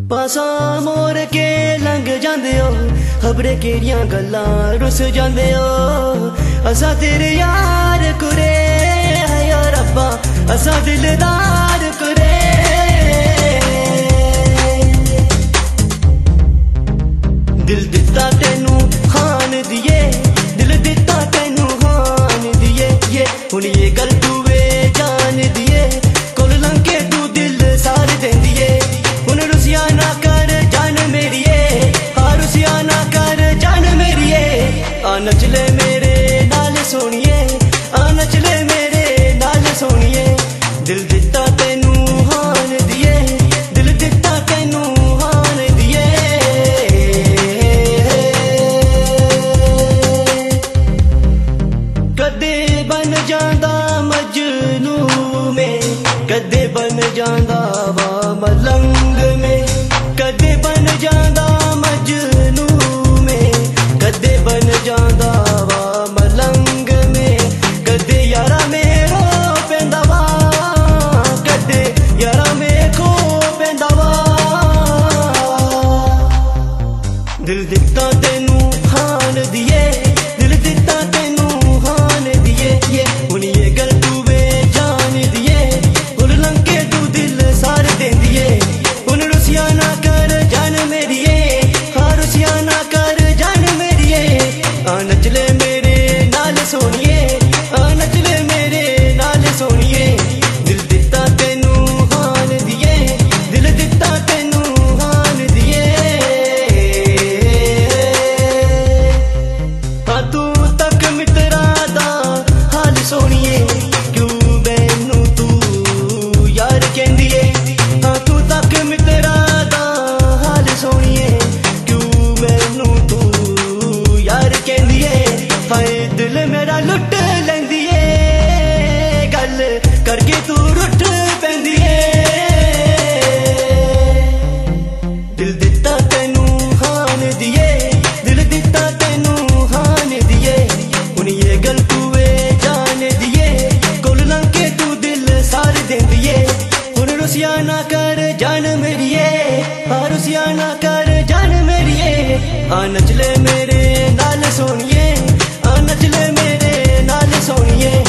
पासा मोर के लंघ जांदे हो, खबरे केड़ियां गल्लां रुस जांदे हो। असा तेरे यार कुरे है या रब्बा, असा दिलदार कुरे। दिल दिता तेनू हान दिए, दिल दिता तेनू हान दिए। ये हुण ये गल तू वे जान दिए, कोल लंघे तू दिल सार देंदिए। हुण रुसिया ना कर जान मेरिए, हाँ रुसिया ना कर जान मेरिए। आ नचले मेरे नाल सोनिए, आ नचले मेरे नाल सोनिए। दिल दिता तेनू हान दिए, दिल दिता तेनू हान दिए। कदे बन जांदा मजनू में, कदे बन जांदा वा मलंग में। कदे बन जांदा मजनू में, कदे बन जांदा वा मलंग में। कदे यारा मेरो पेंदा वा, कदे यारा मेरे पेंदा वा। दिल दिता तेनू हान दिए, दिल दिता तेनू हान दिए। ये हुण ये गल तू वे जान दिए, हुण लंघे तू दिल सार देंदिए। हुण रुसिया ना कर जान मेरिए, हाँ रुसिया ना कर जान मेरिए। आ नचले मेरे नाल सोनिए, आ नचले मेरे नाल सोनिए। दिल दिता तेनू हान दिए, दिल दिता तेनू हान दिए। हाँ तू तक मित्रा दा हाल सोनिए, क्यों मैनू तू यार कहंदिए। हाँ तू तक मित्रा दा हाल सोनिए, क्यों मैनू तू यार कहंदिए। हाय दिल मेरा लुट लैंदिए, गल करके तू रुठ पैंदिए। दिल दिता तेनू हान दिए, दिल दिता तेनू हान दिए। हुण ये गल तू वे जान दिए, कोल लंघे तू दिल सार देंदिए। हुण रुसिया ना कर जान मेरिए, हाँ रुसिया ना कर जान मेरिए। आ नचले मेरे नाल सोनिए, आ नचले मेरे नाल सोनिए।